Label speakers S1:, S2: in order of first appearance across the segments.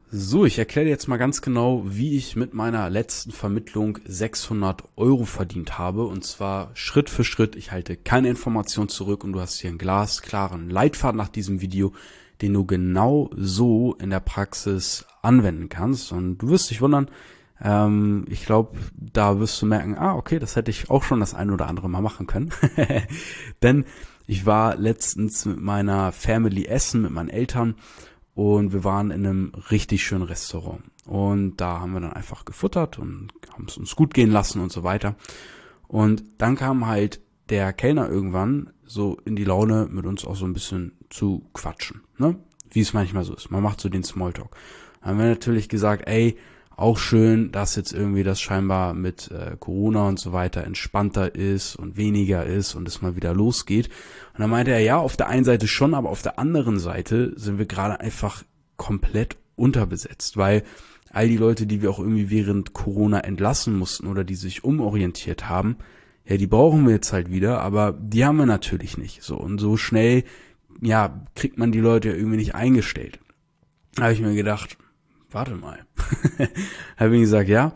S1: So, ich erkläre dir jetzt mal ganz genau, wie ich mit meiner letzten Vermittlung 600 € verdient habe. Und zwar Schritt für Schritt. Ich halte keine Information zurück und du hast hier einen glasklaren Leitfaden nach diesem Video, den du genau so in der Praxis anwenden kannst. Und du wirst dich wundern, ich glaube, da wirst du merken, okay, das hätte ich auch schon das ein oder andere Mal machen können. Denn ich war letztens mit meiner Family essen, mit meinen Eltern. Und wir waren in einem richtig schönen Restaurant. Und da haben wir dann einfach gefuttert und haben es uns gut gehen lassen und so weiter. Und dann kam halt der Kellner irgendwann so in die Laune, mit uns auch so ein bisschen zu quatschen, ne? Wie es manchmal so ist. Man macht so den Smalltalk. Dann haben wir natürlich gesagt, auch schön, dass jetzt irgendwie das scheinbar mit Corona und so weiter entspannter ist und weniger ist und es mal wieder losgeht. Und dann meinte er, ja, auf der einen Seite schon, aber auf der anderen Seite sind wir gerade einfach komplett unterbesetzt, weil all die Leute, die wir auch irgendwie während Corona entlassen mussten oder die sich umorientiert haben, ja, die brauchen wir jetzt halt wieder, aber die haben wir natürlich nicht. So, und so schnell, ja, kriegt man die Leute ja irgendwie nicht eingestellt. Da habe ich mir gedacht, warte mal. Habe ich gesagt, ja,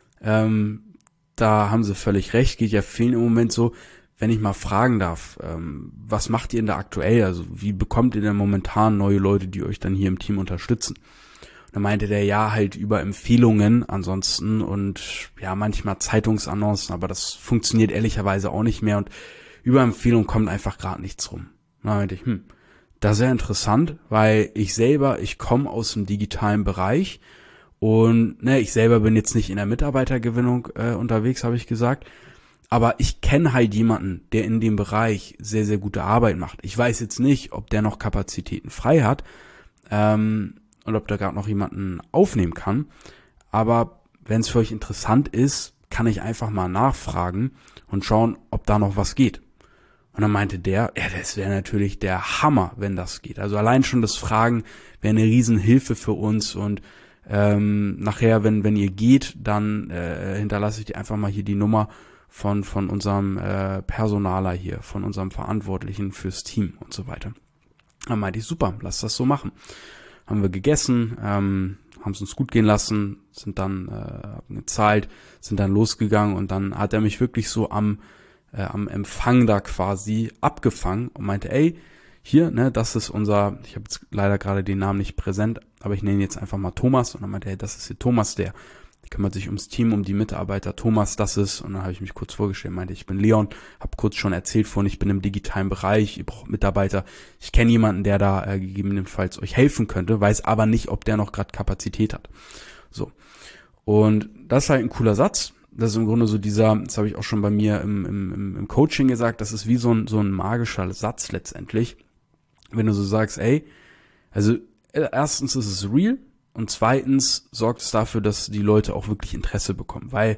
S1: da haben sie völlig recht, geht ja vielen im Moment so. Wenn ich mal fragen darf, was macht ihr denn da aktuell? Also wie bekommt ihr denn momentan neue Leute, die euch dann hier im Team unterstützen? Und dann meinte der, ja, halt über Empfehlungen ansonsten und ja, manchmal Zeitungsannoncen, aber das funktioniert ehrlicherweise auch nicht mehr und über Empfehlungen kommt einfach gerade nichts rum. Und dann meinte ich, das ist ja interessant, weil ich komme aus dem digitalen Bereich und ich selber bin jetzt nicht in der Mitarbeitergewinnung unterwegs, habe ich gesagt, aber ich kenne halt jemanden, der in dem Bereich sehr, sehr gute Arbeit macht. Ich weiß jetzt nicht, ob der noch Kapazitäten frei hat und ob der gerade noch jemanden aufnehmen kann, aber wenn es für euch interessant ist, kann ich einfach mal nachfragen und schauen, ob da noch was geht. Und dann meinte der, ja, das wäre natürlich der Hammer, wenn das geht. Also allein schon das Fragen wäre eine Riesenhilfe für uns und nachher, wenn ihr geht, dann hinterlasse ich dir einfach mal hier die Nummer von unserem Personaler hier, von unserem Verantwortlichen fürs Team und so weiter. Dann meinte ich, super, lass das so machen. Haben wir gegessen, haben es uns gut gehen lassen, sind dann haben gezahlt, sind dann losgegangen und dann hat er mich wirklich so am Empfang da quasi abgefangen und meinte, hier, das ist unser, ich habe jetzt leider gerade den Namen nicht präsent, aber ich nenne ihn jetzt einfach mal Thomas und dann meinte, das ist hier Thomas, der kümmert sich ums Team, um die Mitarbeiter, Thomas, das ist, und dann habe ich mich kurz vorgestellt, meinte, ich bin Leon, habe kurz schon erzählt ich bin im digitalen Bereich, ihr braucht Mitarbeiter, ich kenne jemanden, der da gegebenenfalls euch helfen könnte, weiß aber nicht, ob der noch gerade Kapazität hat. So. Und das ist halt ein cooler Satz. Das ist im Grunde so das habe ich auch schon bei mir im Coaching gesagt, das ist wie so ein magischer Satz letztendlich. Wenn du so sagst, also erstens ist es real und zweitens sorgt es dafür, dass die Leute auch wirklich Interesse bekommen, weil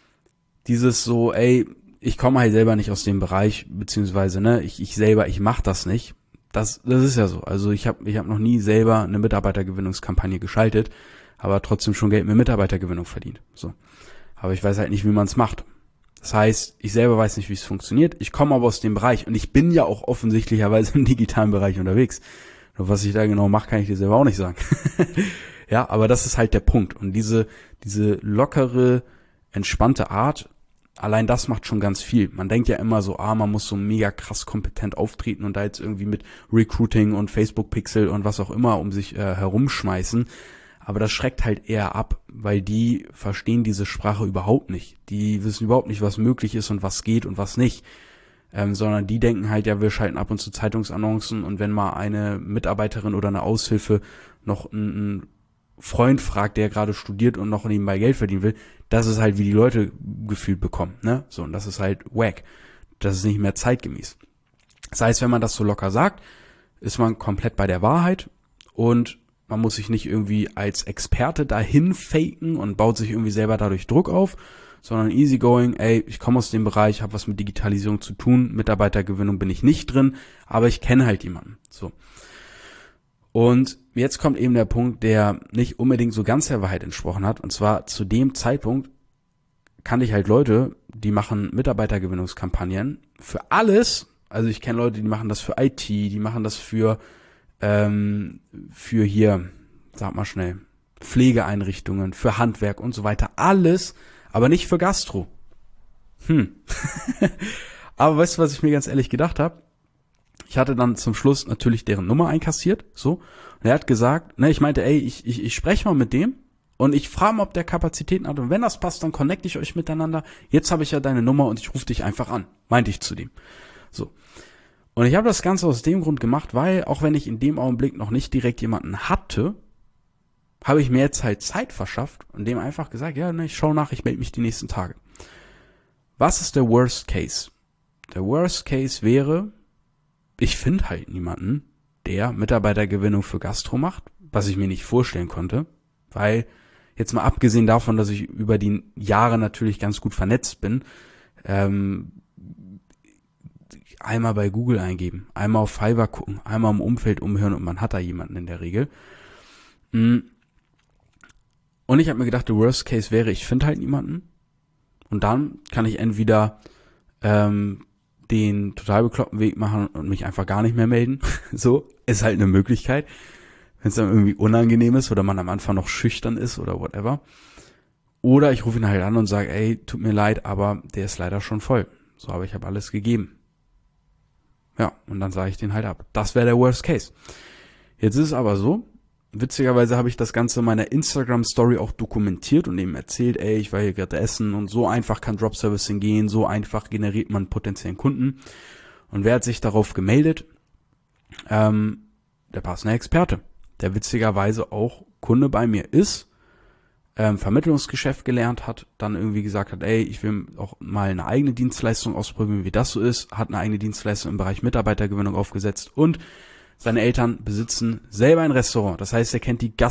S1: dieses so, ich komme halt selber nicht aus dem Bereich, beziehungsweise, ich mache das nicht. Das ist ja so. Also ich hab noch nie selber eine Mitarbeitergewinnungskampagne geschaltet, aber trotzdem schon Geld mit Mitarbeitergewinnung verdient. So. Aber ich weiß halt nicht, wie man es macht. Das heißt, ich selber weiß nicht, wie es funktioniert. Ich komme aber aus dem Bereich und ich bin ja auch offensichtlicherweise im digitalen Bereich unterwegs. Nur was ich da genau mache, kann ich dir selber auch nicht sagen. Ja, aber das ist halt der Punkt. Und diese lockere, entspannte Art, allein das macht schon ganz viel. Man denkt ja immer so, man muss so mega krass kompetent auftreten und da jetzt irgendwie mit Recruiting und Facebook-Pixel und was auch immer um sich herumschmeißen. Aber das schreckt halt eher ab, weil die verstehen diese Sprache überhaupt nicht. Die wissen überhaupt nicht, was möglich ist und was geht und was nicht. Sondern die denken halt, ja, wir schalten ab und zu Zeitungsannoncen und wenn mal eine Mitarbeiterin oder eine Aushilfe noch einen Freund fragt, der gerade studiert und noch nebenbei Geld verdienen will, das ist halt, wie die Leute gefühlt bekommen, ne? So, und das ist halt wack. Das ist nicht mehr zeitgemäß. Das heißt, wenn man das so locker sagt, ist man komplett bei der Wahrheit und man muss sich nicht irgendwie als Experte dahin faken und baut sich irgendwie selber dadurch Druck auf, sondern easygoing, ich komme aus dem Bereich, habe was mit Digitalisierung zu tun, Mitarbeitergewinnung bin ich nicht drin, aber ich kenne halt jemanden. So. Und jetzt kommt eben der Punkt, der nicht unbedingt so ganz der Wahrheit entsprochen hat, und zwar zu dem Zeitpunkt kannte ich halt Leute, die machen Mitarbeitergewinnungskampagnen für alles, also ich kenne Leute, die machen das für IT, die machen das für hier, sag mal schnell, Pflegeeinrichtungen, für Handwerk und so weiter. Alles, aber nicht für Gastro. Aber weißt du, was ich mir ganz ehrlich gedacht habe? Ich hatte dann zum Schluss natürlich deren Nummer einkassiert, so. Und er hat gesagt, ne, ich meinte, ey, ich spreche mal mit dem und ich frage mal, ob der Kapazitäten hat. Und wenn das passt, dann connecte ich euch miteinander. Jetzt habe ich ja deine Nummer und ich rufe dich einfach an. Meinte ich zu dem. So. Und ich habe das Ganze aus dem Grund gemacht, weil, auch wenn ich in dem Augenblick noch nicht direkt jemanden hatte, habe ich mir jetzt halt Zeit verschafft und dem einfach gesagt, ja, ne, ich schaue nach, ich melde mich die nächsten Tage. Was ist der Worst Case? Der Worst Case wäre, ich finde halt niemanden, der Mitarbeitergewinnung für Gastro macht, was ich mir nicht vorstellen konnte, weil jetzt mal abgesehen davon, dass ich über die Jahre natürlich ganz gut vernetzt bin, einmal bei Google eingeben, einmal auf Fiverr gucken, einmal im Umfeld umhören und man hat da jemanden in der Regel. Und ich habe mir gedacht, der Worst Case wäre, ich finde halt niemanden und dann kann ich entweder den total bekloppten Weg machen und mich einfach gar nicht mehr melden. So, ist halt eine Möglichkeit. Wenn es dann irgendwie unangenehm ist oder man am Anfang noch schüchtern ist oder whatever. Oder ich rufe ihn halt an und sage, ey, tut mir leid, aber der ist leider schon voll. So, aber ich habe alles gegeben. Ja, und dann sage ich den halt ab. Das wäre der Worst Case. Jetzt ist es aber so, witzigerweise habe ich das Ganze in meiner Instagram-Story auch dokumentiert und eben erzählt, ey, ich war hier gerade essen und so einfach kann Dropservicing gehen, so einfach generiert man potenziellen Kunden. Und wer hat sich darauf gemeldet? Der passende Experte, der witzigerweise auch Kunde bei mir ist, Vermittlungsgeschäft gelernt hat, dann irgendwie gesagt hat, ey, ich will auch mal eine eigene Dienstleistung ausprobieren, wie das so ist, hat eine eigene Dienstleistung im Bereich Mitarbeitergewinnung aufgesetzt und seine Eltern besitzen selber ein Restaurant. Das heißt, er kennt die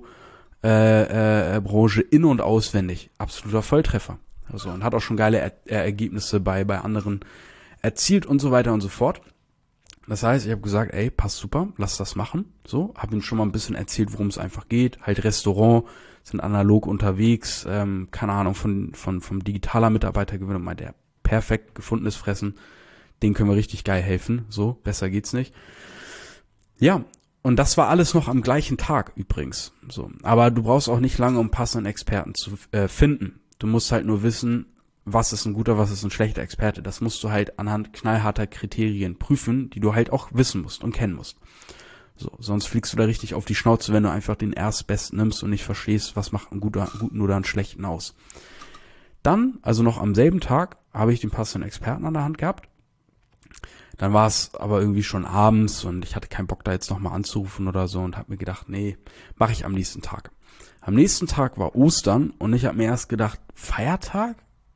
S1: Gastro-Branche in- und auswendig. Absoluter Volltreffer. Also, und hat auch schon geile Ergebnisse bei anderen erzielt und so weiter und so fort. Das heißt, ich habe gesagt, ey, passt super, lass das machen. So, habe ihm schon mal ein bisschen erzählt, worum es einfach geht. Halt Restaurant, sind analog unterwegs, keine Ahnung, vom digitaler Mitarbeitergewinnung, meint er, perfekt gefundenes Fressen. Den können wir richtig geil helfen. So, besser geht's nicht. Ja, und das war alles noch am gleichen Tag übrigens. So, aber du brauchst auch nicht lange, um passenden Experten zu finden. Du musst halt nur wissen, was ist ein guter, was ist ein schlechter Experte. Das musst du halt anhand knallharter Kriterien prüfen, die du halt auch wissen musst und kennen musst. So, sonst fliegst du da richtig auf die Schnauze, wenn du einfach den Erstbesten nimmst und nicht verstehst, was macht einen guten oder einen schlechten aus. Dann, also noch am selben Tag, habe ich den passenden Experten an der Hand gehabt. Dann war es aber irgendwie schon abends und ich hatte keinen Bock, da jetzt nochmal anzurufen oder so und habe mir gedacht, nee, mache ich am nächsten Tag. Am nächsten Tag war Ostern und ich habe mir erst gedacht, Feiertag?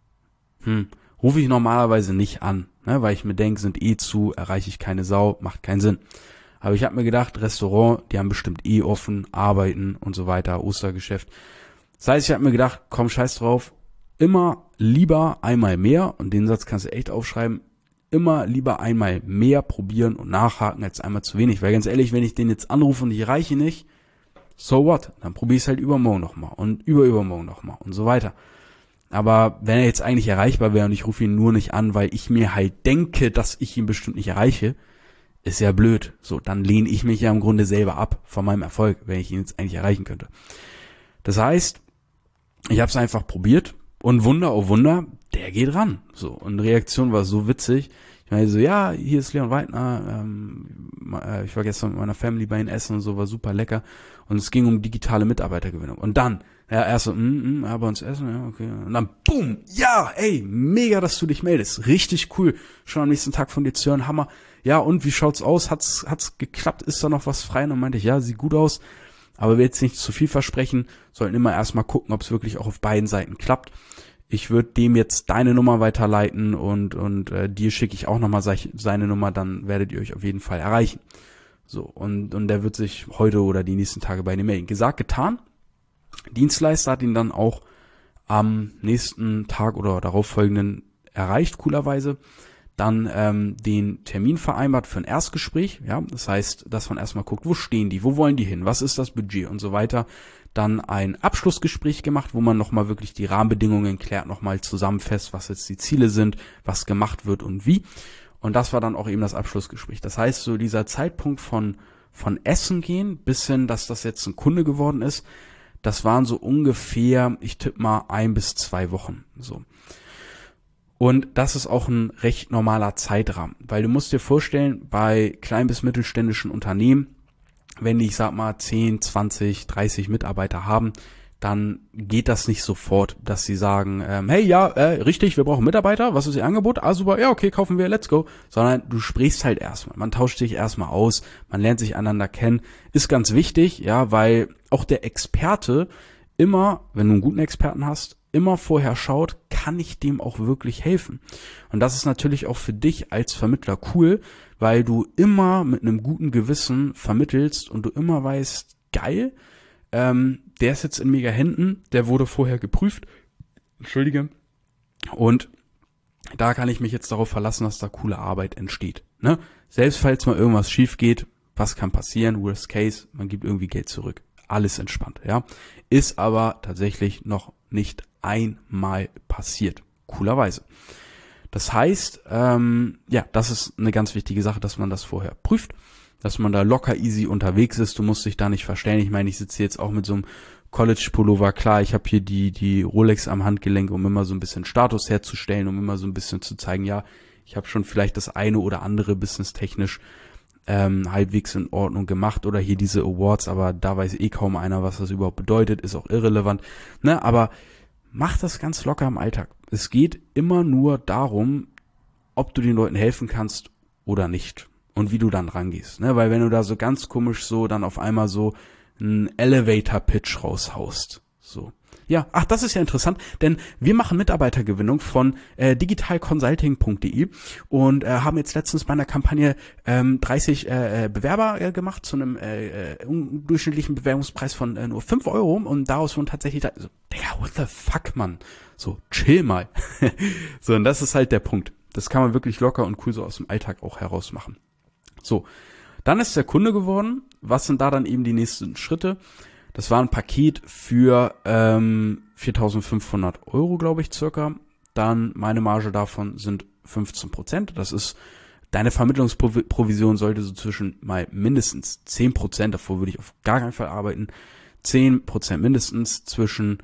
S1: Rufe ich normalerweise nicht an, ne, weil ich mir denke, sind zu, erreiche ich keine Sau, macht keinen Sinn. Aber ich habe mir gedacht, Restaurant, die haben bestimmt offen, arbeiten und so weiter, Ostergeschäft. Das heißt, ich habe mir gedacht, komm, scheiß drauf, immer lieber einmal mehr, und den Satz kannst du echt aufschreiben, immer lieber einmal mehr probieren und nachhaken als einmal zu wenig. Weil ganz ehrlich, wenn ich den jetzt anrufe und ich erreiche nicht, so what? Dann probiere ich es halt übermorgen nochmal und übermorgen nochmal und so weiter. Aber wenn er jetzt eigentlich erreichbar wäre und ich rufe ihn nur nicht an, weil ich mir halt denke, dass ich ihn bestimmt nicht erreiche, ist ja blöd. So, dann lehne ich mich ja im Grunde selber ab von meinem Erfolg, wenn ich ihn jetzt eigentlich erreichen könnte. Das heißt, ich habe es einfach probiert und Wunder, oh Wunder, der geht ran. So, und die Reaktion war so witzig. Ich meine so, ja, hier ist Leon Weidner, ich war gestern mit meiner Family bei ihnen essen und so, war super lecker. Und es ging um digitale Mitarbeitergewinnung. Und dann, ja, erst so, ja, bei uns essen, ja, okay. Und dann, boom, ja, ey, mega, dass du dich meldest. Richtig cool, schon am nächsten Tag von dir zu hören, Hammer. Ja, und wie schaut's aus? Hat's geklappt? Ist da noch was frei? Und dann meinte ich, ja, sieht gut aus. Aber wir jetzt nicht zu viel versprechen, sollten immer erstmal gucken, ob es wirklich auch auf beiden Seiten klappt. Ich würde dem jetzt deine Nummer weiterleiten und dir schicke ich auch nochmal seine Nummer, dann werdet ihr euch auf jeden Fall erreichen. So, und der wird sich heute oder die nächsten Tage bei dir melden. Gesagt, getan. Dienstleister hat ihn dann auch am nächsten Tag oder darauffolgenden erreicht, coolerweise. Dann den Termin vereinbart für ein Erstgespräch. Ja, das heißt, dass man erstmal guckt, wo stehen die, wo wollen die hin, was ist das Budget und so weiter. Dann ein Abschlussgespräch gemacht, wo man nochmal wirklich die Rahmenbedingungen klärt, nochmal zusammenfasst, was jetzt die Ziele sind, was gemacht wird und wie. Und das war dann auch eben das Abschlussgespräch. Das heißt, so dieser Zeitpunkt von Essen gehen bis hin, dass das jetzt ein Kunde geworden ist, das waren so ungefähr, ich tippe mal 1 bis 2 Wochen, so. Und das ist auch ein recht normaler Zeitrahmen, weil du musst dir vorstellen, bei klein- bis mittelständischen Unternehmen, wenn die, ich sag mal, 10, 20, 30 Mitarbeiter haben, dann geht das nicht sofort, dass sie sagen, hey, ja, richtig, wir brauchen Mitarbeiter, was ist Ihr Angebot? Ah, super, ja, okay, kaufen wir, let's go. Sondern du sprichst halt erstmal, man tauscht sich erstmal aus, man lernt sich einander kennen, ist ganz wichtig, ja, weil auch der Experte immer, wenn du einen guten Experten hast, immer vorher schaut, kann ich dem auch wirklich helfen? Und das ist natürlich auch für dich als Vermittler cool, weil du immer mit einem guten Gewissen vermittelst und du immer weißt, geil, der ist jetzt in mega Händen, der wurde vorher geprüft, Entschuldige, und da kann ich mich jetzt darauf verlassen, dass da coole Arbeit entsteht. Ne? Selbst falls mal irgendwas schief geht, was kann passieren? Worst case, man gibt irgendwie Geld zurück. Alles entspannt, ja. Ist aber tatsächlich noch nicht einmal passiert. Coolerweise. Das heißt, ja, das ist eine ganz wichtige Sache, dass man das vorher prüft, dass man da locker easy unterwegs ist. Du musst dich da nicht verstellen. Ich meine, ich sitze jetzt auch mit so einem College-Pullover. Klar, ich habe hier die Rolex am Handgelenk, um immer so ein bisschen Status herzustellen, um immer so ein bisschen zu zeigen, ja, ich habe schon vielleicht das eine oder andere businesstechnisch halbwegs in Ordnung gemacht oder hier diese Awards, aber da weiß eh kaum einer, was das überhaupt bedeutet, ist auch irrelevant, ne, aber mach das ganz locker im Alltag. Es geht immer nur darum, ob du den Leuten helfen kannst oder nicht und wie du dann rangehst, ne, weil wenn du da so ganz komisch so dann auf einmal so einen Elevator-Pitch raushaust, so. Ja, ach, das ist ja interessant, denn wir machen Mitarbeitergewinnung von digitalconsulting.de und haben jetzt letztens bei einer Kampagne 30 Bewerber gemacht zu einem durchschnittlichen Bewerbungspreis von nur 5 Euro und daraus wurden tatsächlich, so, Digga, what the fuck, Mann, so, chill mal. So, und das ist halt der Punkt. Das kann man wirklich locker und cool so aus dem Alltag auch heraus machen. So, dann ist der Kunde geworden. Was sind da dann eben die nächsten Schritte? Das war ein Paket für 4.500 Euro, glaube ich, circa. Dann meine Marge davon sind 15%. Das ist, deine Vermittlungsprovision sollte so zwischen mal mindestens 10%, davor würde ich auf gar keinen Fall arbeiten, 10% mindestens, zwischen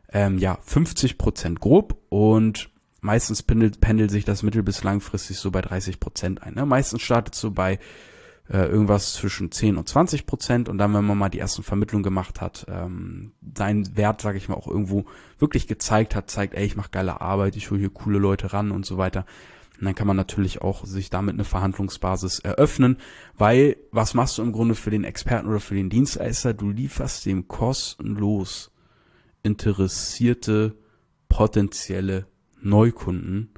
S1: 50% grob und meistens pendelt sich das mittel- bis langfristig so bei 30% ein. Ne? Meistens startet so bei irgendwas zwischen 10 und 20% und dann, wenn man mal die ersten Vermittlungen gemacht hat, seinen Wert, sage ich mal, auch irgendwo wirklich gezeigt hat, zeigt, ey, ich mache geile Arbeit, ich hole hier coole Leute ran und so weiter. Und dann kann man natürlich auch sich damit eine Verhandlungsbasis eröffnen, weil was machst du im Grunde für den Experten oder für den Dienstleister? Du lieferst dem kostenlos interessierte potenzielle Neukunden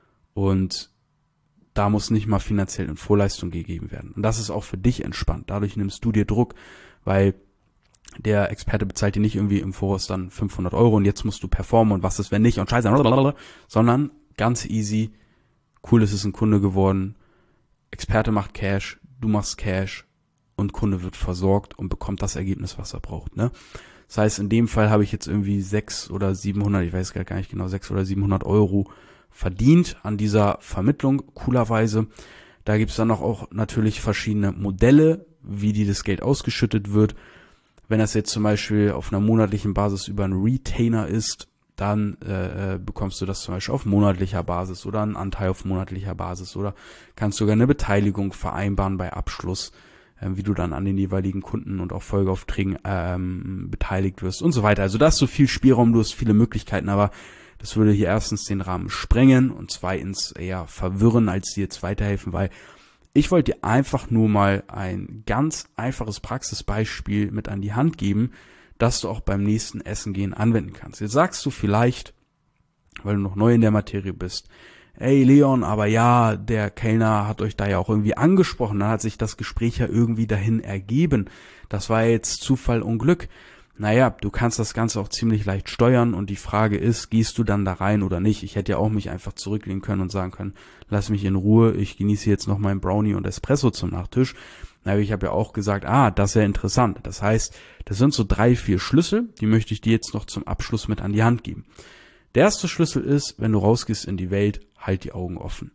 S1: und da muss nicht mal finanziell in Vorleistung gegeben werden. Und das ist auch für dich entspannt. Dadurch nimmst du dir Druck, weil der Experte bezahlt dir nicht irgendwie im Voraus dann 500 Euro und jetzt musst du performen und was ist, wenn nicht und scheiße, sondern ganz easy, cool, es ist ein Kunde geworden, Experte macht Cash, du machst Cash und Kunde wird versorgt und bekommt das Ergebnis, was er braucht, ne? Das heißt, in dem Fall habe ich jetzt irgendwie 600 oder 700, ich weiß gar nicht genau, 600 oder 700 Euro verdient an dieser Vermittlung, coolerweise. Da gibt's dann auch natürlich verschiedene Modelle, wie das Geld ausgeschüttet wird. Wenn das jetzt zum Beispiel auf einer monatlichen Basis über einen Retainer ist, dann bekommst du das zum Beispiel auf monatlicher Basis oder einen Anteil auf monatlicher Basis oder kannst sogar eine Beteiligung vereinbaren bei Abschluss, wie du dann an den jeweiligen Kunden und auch Folgeaufträgen beteiligt wirst und so weiter. Also da hast du viel Spielraum, du hast viele Möglichkeiten, aber das würde hier erstens den Rahmen sprengen und zweitens eher verwirren, als dir jetzt weiterhelfen, weil ich wollte dir einfach nur mal ein ganz einfaches Praxisbeispiel mit an die Hand geben, das du auch beim nächsten Essen gehen anwenden kannst. Jetzt sagst du vielleicht, weil du noch neu in der Materie bist, ey Leon, aber ja, der Kellner hat euch da ja auch irgendwie angesprochen, dann hat sich das Gespräch ja irgendwie dahin ergeben. Das war jetzt Zufall und Glück. Naja, du kannst das Ganze auch ziemlich leicht steuern und die Frage ist, gehst du dann da rein oder nicht? Ich hätte ja auch mich einfach zurücklehnen können und sagen können, lass mich in Ruhe, ich genieße jetzt noch meinen Brownie und Espresso zum Nachtisch. Aber ich habe ja auch gesagt, das ist ja interessant. Das heißt, das sind so 3, 4 Schlüssel, die möchte ich dir jetzt noch zum Abschluss mit an die Hand geben. Der erste Schlüssel ist, wenn du rausgehst in die Welt, halt die Augen offen.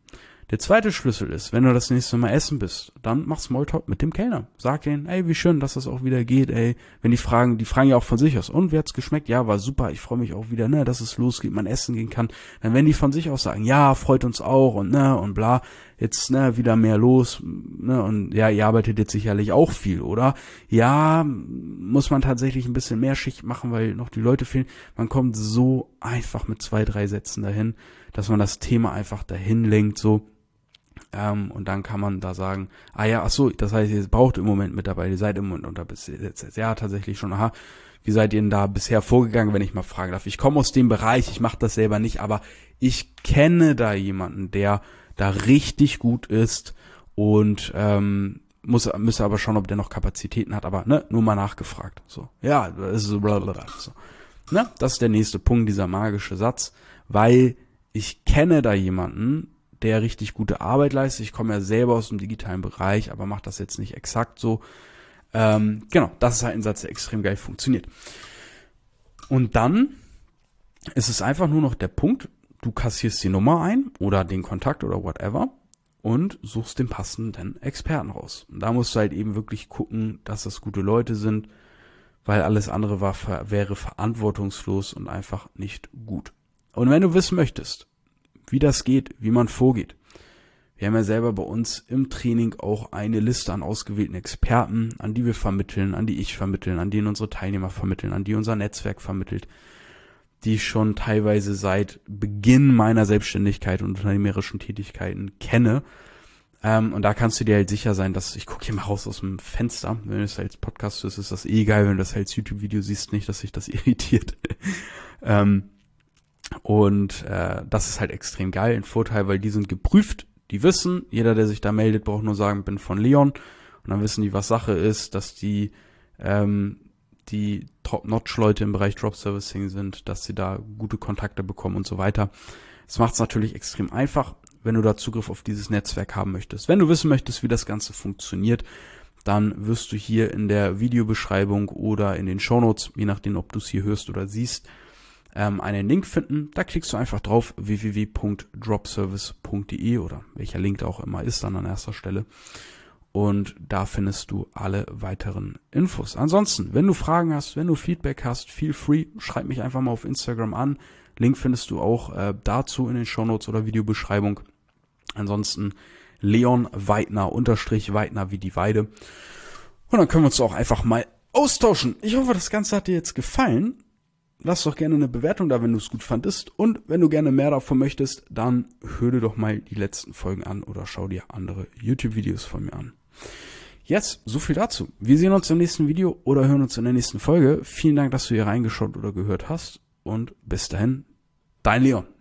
S1: Der zweite Schlüssel ist, wenn du das nächste Mal essen bist, dann mach Smalltalk mit dem Kellner. Sag denen, ey, wie schön, dass das auch wieder geht, ey. Wenn die fragen ja auch von sich aus, und wie hat's geschmeckt? Ja, war super, ich freue mich auch wieder, ne, dass es losgeht, man essen gehen kann. Dann werden die von sich aus sagen, ja, freut uns auch und ne, und bla, jetzt, ne, wieder mehr los, ne, und ja, ihr arbeitet jetzt sicherlich auch viel, oder? Ja, muss man tatsächlich ein bisschen mehr Schicht machen, weil noch die Leute fehlen. Man kommt so einfach mit 2, 3 Sätzen dahin, dass man das Thema einfach dahin lenkt, so. Und dann kann man da sagen, das heißt, ihr braucht im Moment Mitarbeiter, ihr seid im Moment unter bis jetzt, ja, tatsächlich schon, wie seid ihr denn da bisher vorgegangen, wenn ich mal fragen darf? Ich komme aus dem Bereich, ich mache das selber nicht, aber ich kenne da jemanden, der da richtig gut ist und müsste aber schauen, ob der noch Kapazitäten hat, aber ne, nur mal nachgefragt. So, ja, das ist so blablabla. So. Ne, das ist der nächste Punkt, dieser magische Satz, weil ich kenne da jemanden, der richtig gute Arbeit leistet. Ich komme ja selber aus dem digitalen Bereich, aber mache das jetzt nicht exakt so. Genau, das ist halt ein Satz, der extrem geil funktioniert. Und dann ist es einfach nur noch der Punkt, du kassierst die Nummer ein oder den Kontakt oder whatever und suchst den passenden Experten raus. Und da musst du halt eben wirklich gucken, dass das gute Leute sind, weil alles andere wäre verantwortungslos und einfach nicht gut. Und wenn du wissen möchtest, wie das geht, wie man vorgeht. Wir haben ja selber bei uns im Training auch eine Liste an ausgewählten Experten, an die wir vermitteln, an die ich vermitteln, an die unsere Teilnehmer vermitteln, an die unser Netzwerk vermittelt, die ich schon teilweise seit Beginn meiner Selbstständigkeit und unternehmerischen Tätigkeiten kenne. Und da kannst du dir halt sicher sein, dass, ich gucke hier mal raus aus dem Fenster, wenn es als Podcast ist, ist das eh geil, wenn du das als YouTube-Video siehst, nicht, dass sich das irritiert. Und das ist halt extrem geil, ein Vorteil, weil die sind geprüft, die wissen, jeder, der sich da meldet, braucht nur sagen, bin von Leon, und dann wissen die, was Sache ist, dass die Top-Notch-Leute im Bereich Drop-Servicing sind, dass sie da gute Kontakte bekommen und so weiter. Das macht es natürlich extrem einfach, wenn du da Zugriff auf dieses Netzwerk haben möchtest. Wenn du wissen möchtest, wie das Ganze funktioniert, dann wirst du hier in der Videobeschreibung oder in den Shownotes, je nachdem, ob du es hier hörst oder siehst, einen Link finden. Da klickst du einfach drauf, www.dropservice.de oder welcher Link da auch immer ist dann an erster Stelle. Und da findest du alle weiteren Infos. Ansonsten, wenn du Fragen hast, wenn du Feedback hast, feel free, schreib mich einfach mal auf Instagram an. Link findest du auch dazu in den Shownotes oder Videobeschreibung. Ansonsten Leon Weidner, _Weidner wie die Weide. Und dann können wir uns auch einfach mal austauschen. Ich hoffe, das Ganze hat dir jetzt gefallen. Lass doch gerne eine Bewertung da, wenn du es gut fandest. Und wenn du gerne mehr davon möchtest, dann hör dir doch mal die letzten Folgen an oder schau dir andere YouTube-Videos von mir an. Jetzt, so viel dazu. Wir sehen uns im nächsten Video oder hören uns in der nächsten Folge. Vielen Dank, dass du hier reingeschaut oder gehört hast. Und bis dahin, dein Leon.